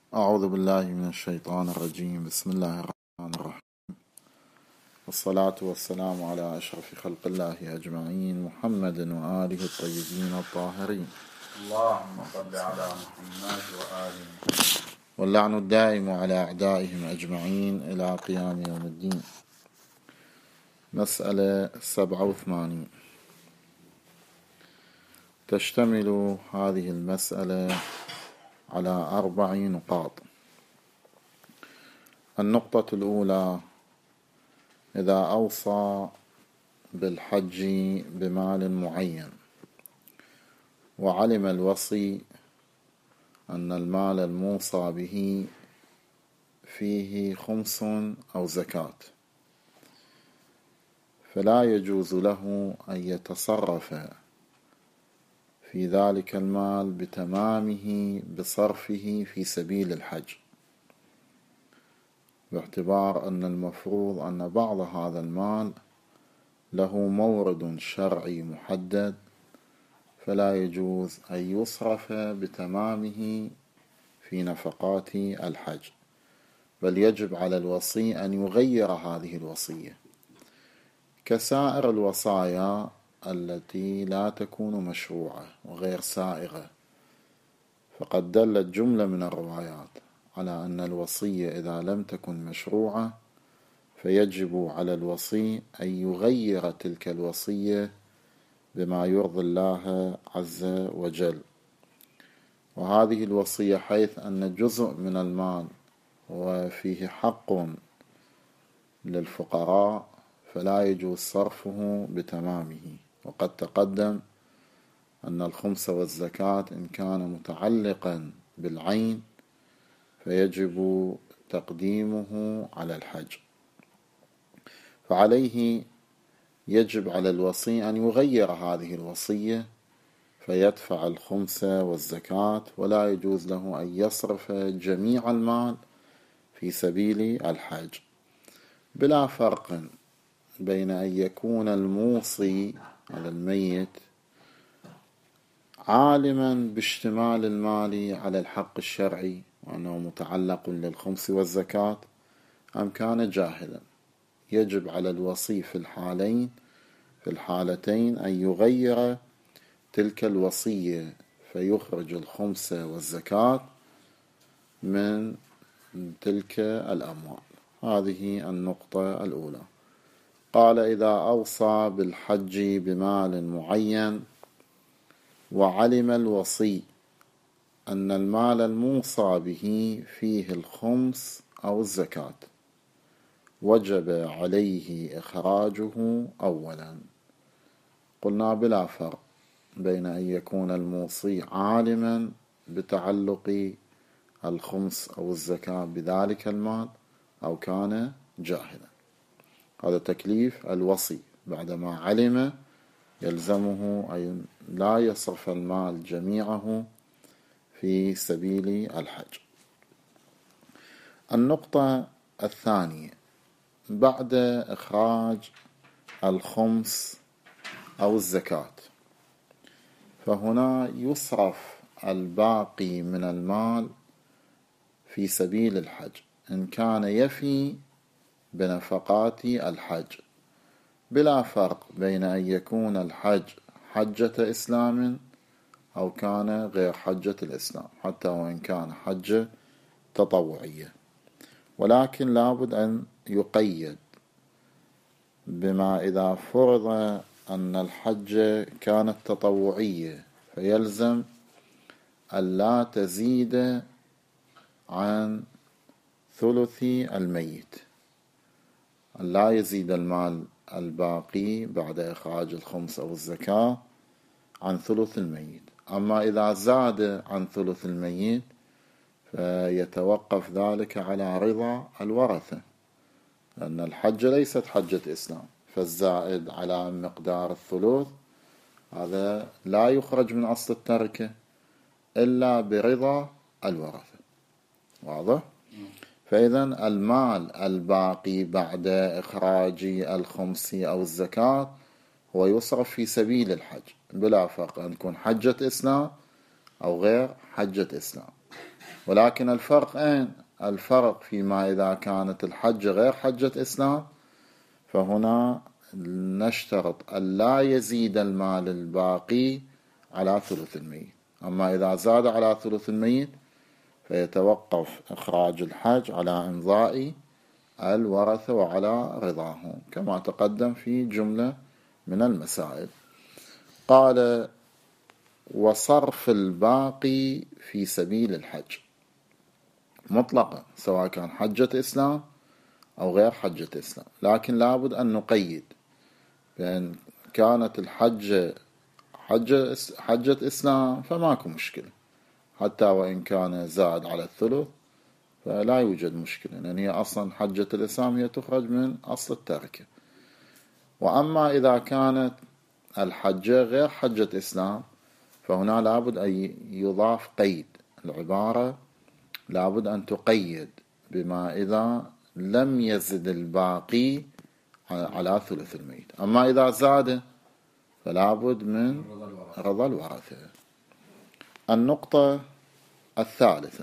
أعوذ بالله من الشيطان الرجيم. بسم الله الرحمن الرحيم، والصلاة والسلام على أشرف خلق الله أجمعين، محمد وآله الطيبين الطاهرين. اللهم صل على محمد وآله. واللعن الدائم على أعدائهم أجمعين إلى قيام يوم الدين. مسألة 87. تشتمل هذه المسألة على 4 نقاط. النقطة الأولى: إذا أوصى بالحج بمال معين وعلم الوصي أن المال الموصى به فيه خمس أو زكاة، فلا يجوز له أن يتصرف في ذلك المال بتمامه بصرفه في سبيل الحج، باعتبار أن المفروض أن بعض هذا المال له مورد شرعي محدد، فلا يجوز أن يصرف بتمامه في نفقات الحج، بل يجب على الوصي أن يغير هذه الوصية كسائر الوصايا التي لا تكون مشروعة وغير سائغة. فقد دلت جملة من الروايات على أن الوصية إذا لم تكن مشروعة فيجب على الوصي أن يغير تلك الوصية بما يرضي الله عز وجل. وهذه الوصية حيث أن جزء من المال وفيه حق للفقراء فلا يجوز صرفه بتمامه. وقد تقدم أن الخمس والزكاة إن كان متعلقا بالعين فيجب تقديمه على الحج، فعليه يجب على الوصي أن يغير هذه الوصية فيدفع الخمس والزكاة، ولا يجوز له أن يصرف جميع المال في سبيل الحج، بلا فرق بين أن يكون الموصي على الميت عالما باشتمال المال على الحق الشرعي وأنه متعلق للخمس والزكاة أم كان جاهلا. يجب على الوصي في الحالتين أن يغير تلك الوصية فيخرج الخمس والزكاة من تلك الأموال. هذه النقطة الأولى. قال: إذا أوصى بالحج بمال معين وعلم الوصي أن المال الموصى به فيه الخمس أو الزكاة، وجب عليه إخراجه أولا. قلنا بلا فرق بين أن يكون الموصي عالما بتعلق الخمس أو الزكاة بذلك المال أو كان جاهلا. هذا تكليف الوصي، بعدما علم يلزمه أن لا يصرف المال جميعه في سبيل الحج. النقطة الثانية: بعد إخراج الخمس أو الزكاة فهنا يصرف الباقي من المال في سبيل الحج إن كان يفي بنفقات الحج، بلا فرق بين أن يكون الحج حجة إسلام أو كان غير حجة الإسلام، حتى وإن كان حجة تطوعية، ولكن لابد أن يقيد بما إذا فرض أن الحج كانت تطوعية فيلزم ألا تزيد عن ثلث الميت، لا يزيد المال الباقي بعد إخراج الخمس أو الزكاة عن ثلث الميت. أما إذا زاد عن ثلث الميت فيتوقف ذلك على رضا الورثة، لأن الحج ليست حجة إسلام، فالزائد على مقدار الثلث هذا لا يخرج من أصل التركة إلا برضا الورثة. واضح؟ فإذا المال الباقي بعد إخراج الخمس أو الزكاة هو يصرف في سبيل الحج، بلا فرق أن تكون حجة إسلام أو غير حجة إسلام. ولكن الفرق أين؟ الفرق فيما إذا كانت الحجة غير حجة إسلام، فهنا نشترط أن لا يزيد المال الباقي على ثلث الميت. أما إذا زاد على ثلث الميت فيتوقف إخراج الحج على إمضاء الورثة وعلى رضاهم، كما تقدم في جملة من المسائل. قال: وصرف الباقي في سبيل الحج مطلقا، سواء كان حجة إسلام أو غير حجة إسلام، لكن لابد أن نقيد بأن كانت الحجة حجة إسلام فماكو مشكلة، حتى وإن كان زاد على الثلث فلا يوجد مشكلة، لأن هي أصلا حجة الإسلام هي تخرج من أصل التركة. وأما إذا كانت الحجة غير حجة إسلام فهنا لابد أن يضاف قيد، العبارة لابد أن تقيد بما إذا لم يزد الباقي على ثلث الميت. أما إذا زاد فلابد من رضا الورثة. النقطة الثالثة،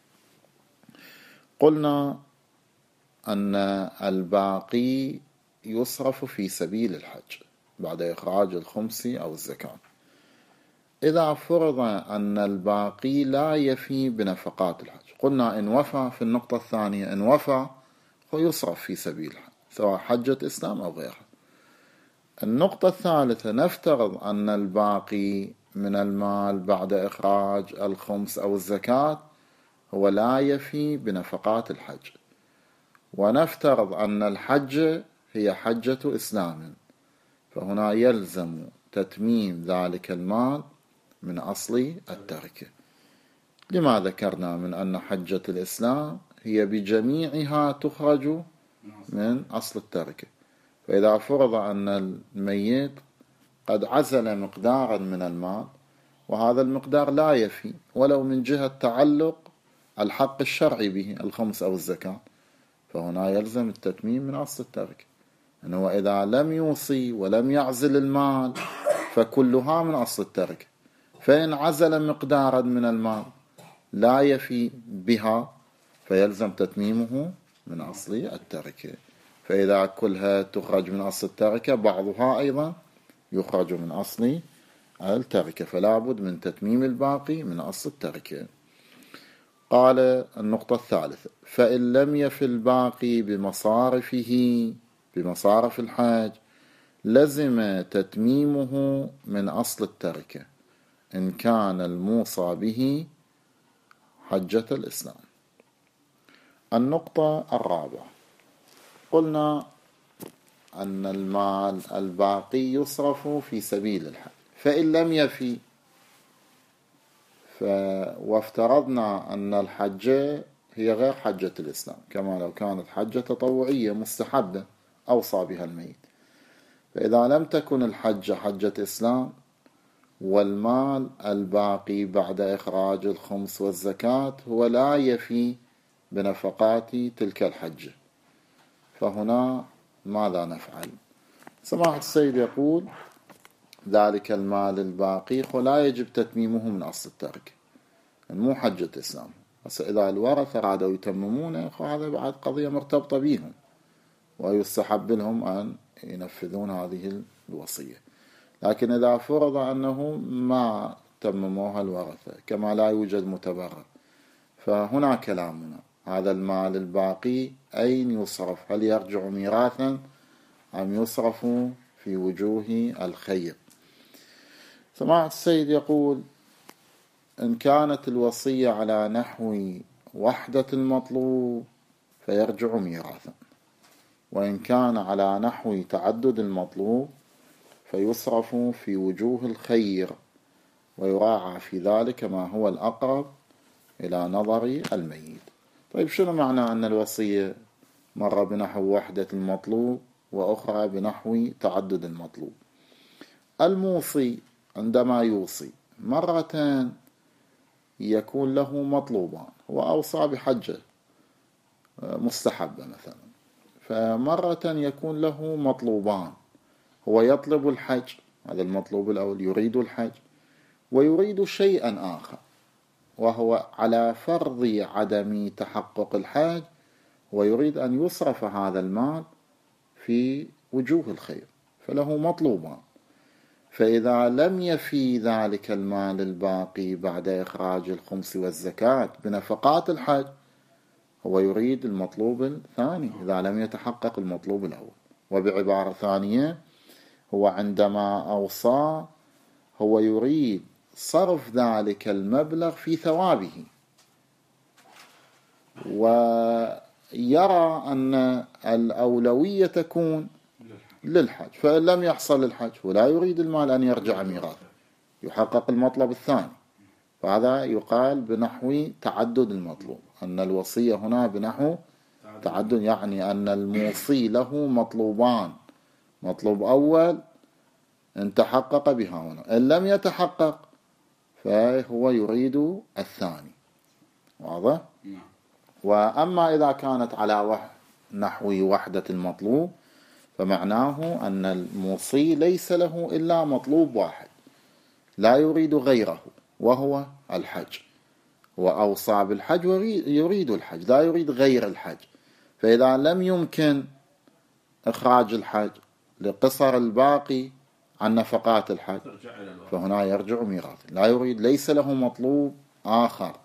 قلنا أن الباقي يصرف في سبيل الحج بعد إخراج الخمس أو الزكاة. إذا فرض أن الباقي لا يفي بنفقات الحج، قلنا إن وفى في النقطة الثانية، إن وفى فيصرف في سبيل الحج سواء حجة إسلام أو غيرها. النقطة الثالثة، نفترض أن الباقي من المال بعد إخراج الخمس أو الزكاة هو لا يفي بنفقات الحج، ونفترض أن الحج هي حجة إسلام، فهنا يلزم تتميم ذلك المال من أصل التركة. لما ذكرنا من أن حجة الإسلام هي بجميعها تخرج من أصل التركة، فإذا فرض أن الميت قد عزل مقدارا من المال وهذا المقدار لا يفي ولو من جهة تعلق الحق الشرعي به الخمس أو الزكاة، فهنا يلزم التتميم من أصل التركة، أنه إذا لم يوصي ولم يعزل المال فكلها من أصل التركة، فإن عزل مقدارا من المال لا يفي بها فيلزم تتميمه من أصل التركة. فإذا كلها تخرج من أصل التركة بعضها أيضا يخرج من أصل التركة، فلا بد من تتميم الباقي من أصل التركة. قال النقطة الثالثة: فإن لم يفي الباقي بمصارف الحج لزم تتميمه من أصل التركة إن كان الموصى به حجة الإسلام. النقطة الرابعة، قلنا أن المال الباقي يصرف في سبيل الحج، فإن لم يفي وافترضنا أن الحجة هي غير حجة الإسلام، كما لو كانت حجة تطوعية مستحبة أوصى بها الميت، فإذا لم تكن الحجة حجة إسلام والمال الباقي بعد إخراج الخمس والزكاة هو لا يفي بنفقات تلك الحجة، فهنا ماذا نفعل؟ سماحة السيد يقول: ذلك المال الباقي لا يجب تتميمه من أصل التركة، مو حجة إسلام. بس إذا الورثة رادوا يتممونه هذا بعد قضية مرتبطة بهم ويستحب لهم أن ينفذون هذه الوصية. لكن إذا فرض أنه ما تمموها الورثة كما لا يوجد متبرع، فهنا كلامنا: هذا المال الباقي أين يصرف؟ هل يرجع ميراثا أم يصرف في وجوه الخير؟ سماحة السيد يقول: إن كانت الوصية على نحو وحدة المطلوب فيرجع ميراثا، وإن كان على نحو تعدد المطلوب فيصرف في وجوه الخير، ويراعى في ذلك ما هو الأقرب إلى نظر الميت. طيب شنو معنى أن الوصية مرة بنحو وحدة المطلوب وأخرى بنحو تعدد المطلوب؟ الموصي عندما يوصي مرة يكون له مطلوبان، هو أوصى بحجة مستحبة مثلا، فمرة يكون له مطلوبان، هو يطلب الحج، هذا المطلوب الأول، يريد الحج ويريد شيئا آخر، وهو على فرض عدم تحقق الحج، ويريد أن يصرف هذا المال في وجوه الخير، فله مطلوبان. فإذا لم يفي ذلك المال الباقي بعد إخراج الخمس والزكاة بنفقات الحج، هو يريد المطلوب الثاني إذا لم يتحقق المطلوب الأول. وبعبارة ثانية، هو عندما أوصى هو يريد صرف ذلك المبلغ في ثوابه، ويرى أن الأولوية تكون للحج، فإن لم يحصل الحج ولا يريد المال أن يرجع ميراث، يحقق المطلب الثاني. فهذا يقال بنحو تعدد المطلوب، أن الوصية هنا بنحو تعدد، يعني أن الموصي له مطلوبان، مطلوب أول إن تحقق بها هنا، إن لم يتحقق فهو يريد الثاني. واضح؟ وأما إذا كانت على نحو وحدة المطلوب، فمعناه أن الموصي ليس له إلا مطلوب واحد لا يريد غيره، وهو الحج، وأوصى بالحج ويريد الحج، لا يريد غير الحج. فإذا لم يمكن إخراج الحج لقصر الباقي عن نفقات الحج، فهنا يرجع ميراث، لا يريد، ليس له مطلوب آخر،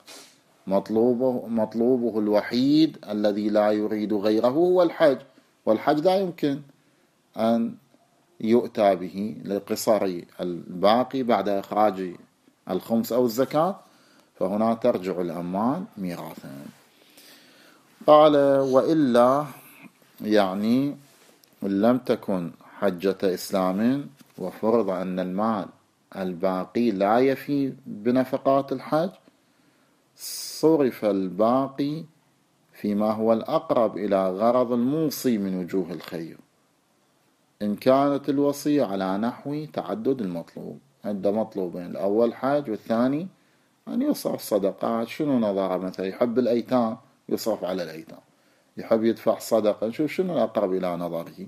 مطلوبه الوحيد الذي لا يريد غيره هو الحج، والحج لا يمكن أن يؤتى به لقصر الباقي بعد إخراج الخمس أو الزكاة، فهنا ترجع الأموال ميراثا. قال: وإلا، يعني لم تكن حجة إسلام وفرض أن المال الباقي لا يفي بنفقات الحج، صرف الباقي فيما هو الأقرب إلى غرض الموصي من وجوه الخير، إن كانت الوصية على نحو تعدد المطلوب. عنده مطلوبين، الأول حج والثاني أن يصرف صدقات. شنو نظره؟ مثلا يحب الأيتام يصرف على الأيتام، يحب يدفع صدقة، نشوف شنو الأقرب إلى نظره.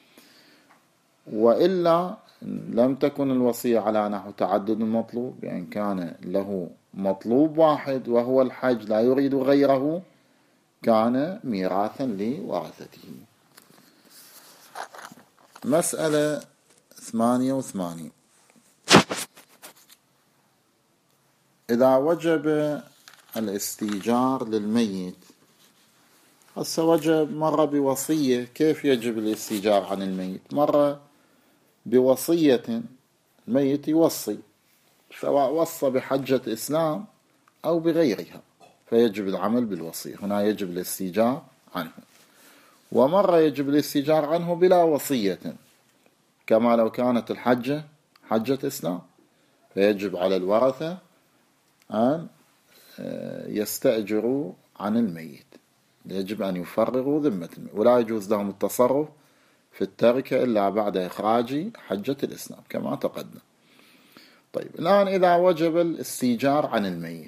وإلا لم تكن الوصية على نحو تعدد المطلوب، يعني كان له مطلوب واحد وهو الحج لا يريد غيره، كان ميراثا لورثته. مسألة 88: إذا وجب الاستيجار للميت، هسه وجب مرة بوصية. كيف يجب الاستيجار عن الميت؟ مرة بوصية، الميت يوصي، سواء وصى بحجة إسلام أو بغيرها، فيجب العمل بالوصية، هنا يجب الاستيجار عنه. ومرة يجب الاستيجار عنه بلا وصية، كما لو كانت الحجة حجة إسلام، فيجب على الورثة أن يستأجروا عن الميت، يجب أن يفرغوا ذمة الميت، ولا يجوز لهم التصرف في التركة إلا بعد إخراج حجة الإسلام كما تقدم. طيب، الآن إذا وجب الاستيجار عن الميت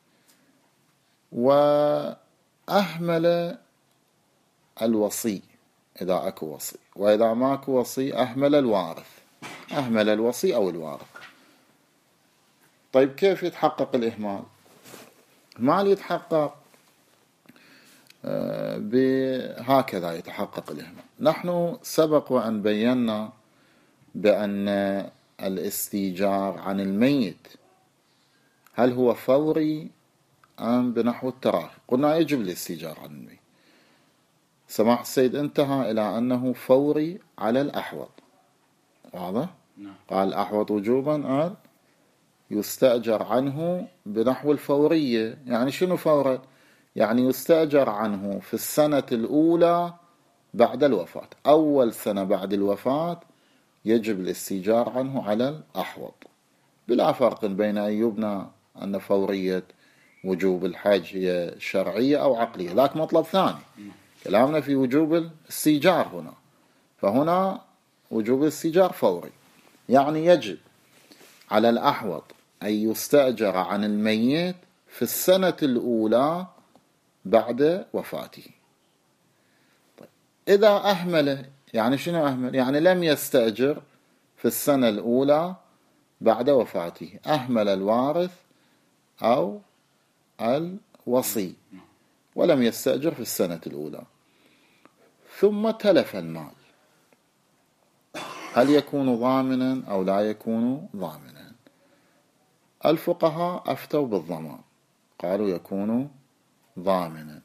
وأهمل الوصي، إذا أكو وصي، وإذا ماكو وصي أهمل الوارث، أهمل الوصي أو الوارث. طيب، كيف يتحقق الإهمال؟ المال يتحقق بهكذا يتحقق الإهمال. نحن سبق وأن بينا بأن الاستيجار عن الميت هل هو فوري أم بنحو التراخي؟ قلنا يجب الاستيجار عن الميت. سماحة السيد انتهى إلى أنه فوري على الأحوط. واضح؟ قال الأحوط وجوبا يستأجر عنه بنحو الفورية. يعني شنو فورا؟ يعني يستأجر عنه في السنة الأولى بعد الوفاة، أول سنة بعد الوفاة يجب الاستيجار عنه على الأحوط، بلا فرق بين أن يبنى أن فورية وجوب الحج هي شرعية أو عقلية، ذاك مطلب ثاني. كلامنا في وجوب الاستيجار هنا، فهنا وجوب الاستيجار فوري، يعني يجب على الأحوط أن يستأجر عن الميت في السنة الأولى بعد وفاته. طيب، إذا أهمل، يعني شنو أهمل؟ يعني لم يستأجر في السنة الأولى بعد وفاته، أهمل الوارث أو الوصي ولم يستأجر في السنة الأولى، ثم تلف المال، هل يكون ضامنا أو لا يكون ضامنا؟ الفقهاء أفتوا بالضمان، قالوا يكون ضامنا،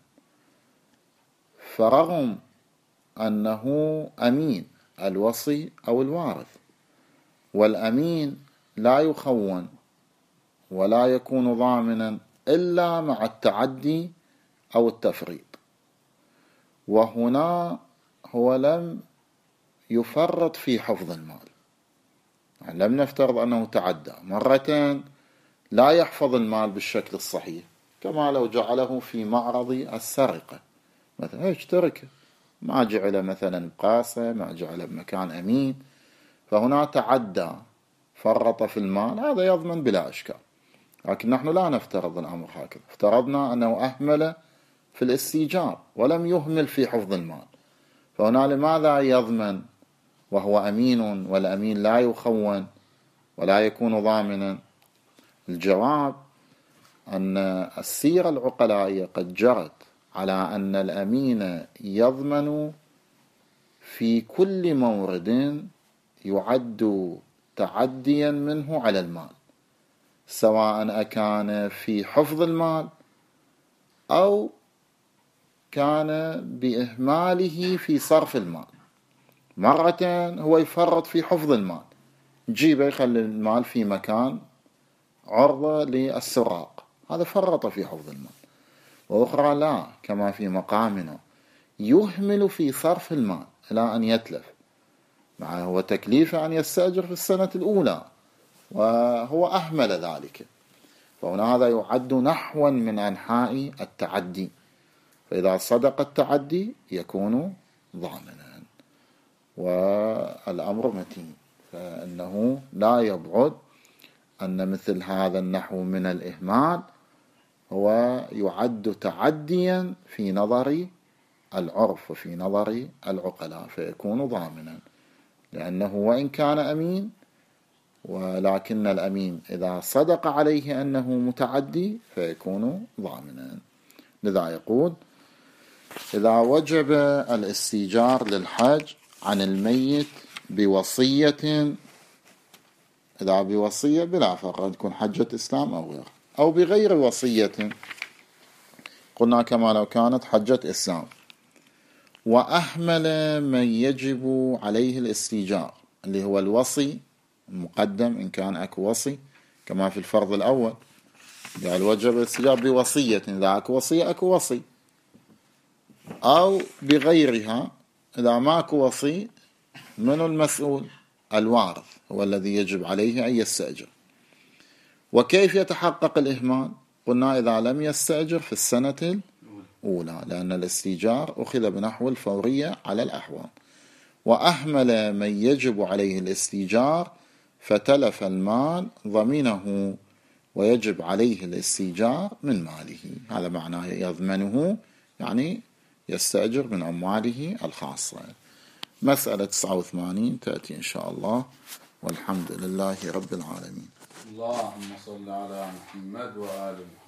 فرغم أنه أمين الوصي أو الوارث، والأمين لا يخون ولا يكون ضامنا إلا مع التعدي أو التفريط، وهنا هو لم يفرط في حفظ المال، يعني لم نفترض أنه تعدى مرتين لا يحفظ المال بالشكل الصحيح، كما لو جعله في معرض السرقة مثلا يشترك، ما جعل مثلا بقاصة، ما جعل بمكان أمين، فهنا تعدى فرط في المال، هذا يضمن بلا إشكال. لكن نحن لا نفترض الأمر هكذا، افترضنا أنه أهمل في الاستيجار ولم يهمل في حفظ المال، فهنا لماذا يضمن وهو أمين والأمين لا يخون ولا يكون ضامنا؟ الجواب أن السيرة العقلائية قد جرت على أن الأمين يضمن في كل مورد يعد تعديا منه على المال، سواء أكان في حفظ المال أو كان بإهماله في صرف المال. مرة هو يفرط في حفظ المال، جيبه يخلي المال في مكان عرضة للسراق، هذا فرط في حفظ المال. وأخرى لا، كما في مقامنا، يهمل في صرف المال إلى أن يتلف، مع هو تكليفه أن يستأجر في السنة الأولى وهو أهمل ذلك، فهنا هذا يعد نحوا من أنحاء التعدي، فإذا صدق التعدي يكون ضامنا، والأمر متين، فإنه لا يبعد أن مثل هذا النحو من الإهمال هو يعد تعديا في نظر العرف وفي نظر العقلاء، فيكون ضامنا، لأنه وإن كان أمين، ولكن الأمين إذا صدق عليه أنه متعدي فيكون ضامنا. لذا يقول: إذا وجب الاستيجار للحج عن الميت بوصية، إذا بوصية بلا فرق، تكون حجة إسلام أو غير، أو بغير وصية، قلنا كما لو كانت حجة إسلام، وأهمل من يجب عليه الاستيجار اللي هو الوصي المقدم، إن كان أكو وصي، كما في الفرض الأول قال وجب الاستيجار بوصية، إذا أكو وصية أكو وصي، أو بغيرها إذا ما أكو وصي، من المسؤول؟ الوارث هو الذي يجب عليه أن يستأجر. وكيف يتحقق الإهمال؟ قلنا إذا لم يستأجر في السنة الأولى، لأن الاستيجار أخذ بنحو الفورية على الأحوال. وأهمل من يجب عليه الاستيجار فتلف المال ضمنه ويجب عليه الاستيجار من ماله، هذا معناه يضمنه، يعني يستأجر من أمواله الخاصة. مسألة 89 تأتي إن شاء الله، والحمد لله رب العالمين. اللهم صل على محمد وآل محمد.